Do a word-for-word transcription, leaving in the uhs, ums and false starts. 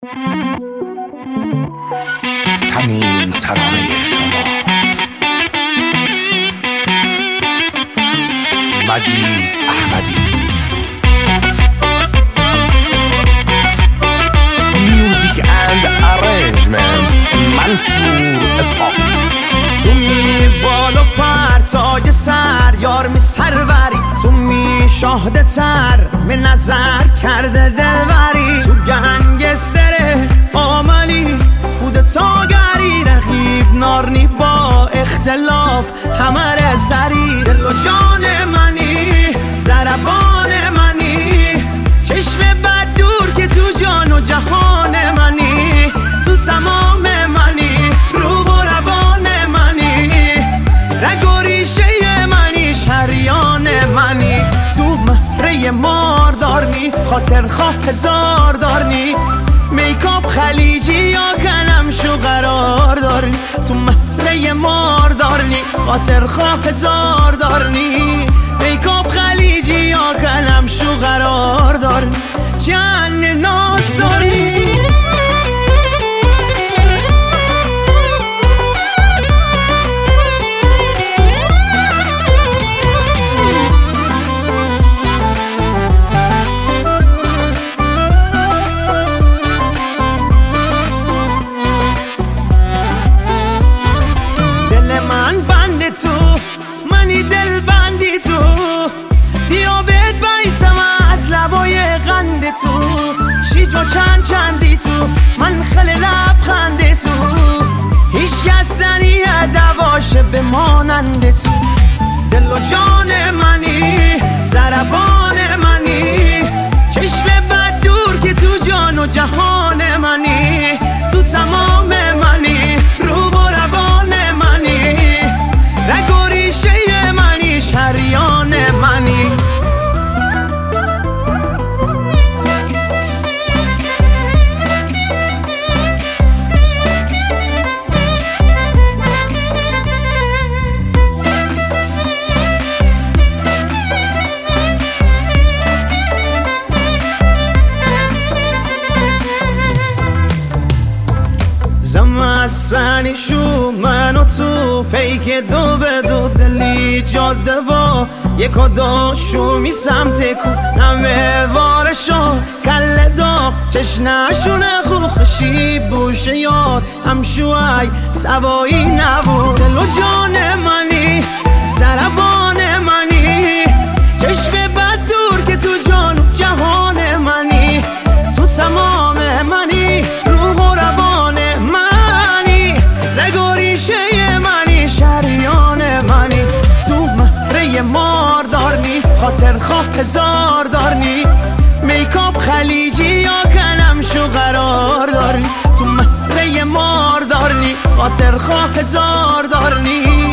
تنین ترانه شما مجید احمدی. میوزیک اند ارنجمنت منصور اسحاقی. تو می بالا پرتای سر یار می سروری، تو می شاهده تر می نظر کرده دلوری، تو گنگستر آملی کودتاگری، رقیب نارنی با اختلاف همه سری. دل و جان منی ضربان منی، چشم بد دور که تو جان و جهان منی، تو تمام منی روح و روان منی، رگ و ریشه منی شریان منی، تو مهره مار دارنی خاطر خواه هزار دارنی، میکاپ خلیجی یا کنم شو قرار دارنی، تو مهره مار دارنی خاطر خواه هزار دارنی، میکاپ خلیجی یا کنم شو قرار دارنی، جن ناس دارنی. تو منی دل بندی تو، دیابت بیتم از لبای غند تو، شیج و چند چندی تو، من خیلی لبخند تو، هیچ کس ننید دواشه بمانند تو، دل و جان منی ضربان منی، چشم بد دور که تو جان و جهان منی، تو تمام منی روح و روان منی، رگ و ریشه منی شریان منی. زمستانی شو من و تو پیک دو به دو، دلی جاده و یک و دو شو می سمت کو، نمه وارشو کل داغ چشنشونه خوخشی بوشه یار هم شوی سوایی نبود، دل و جان منی سربان منی، چشم بد دور که تو جان و جهان منی، تو تمام منی روح و روان منی، رگ و ریشه منی شریان منی، تو مهره مار دارنی خاطر خواه هزار دارنی، میکاپ خلیجی یا کنم شو قرار دارنی، تو مهره مار دارنی خاطر خواه هزار دارنی.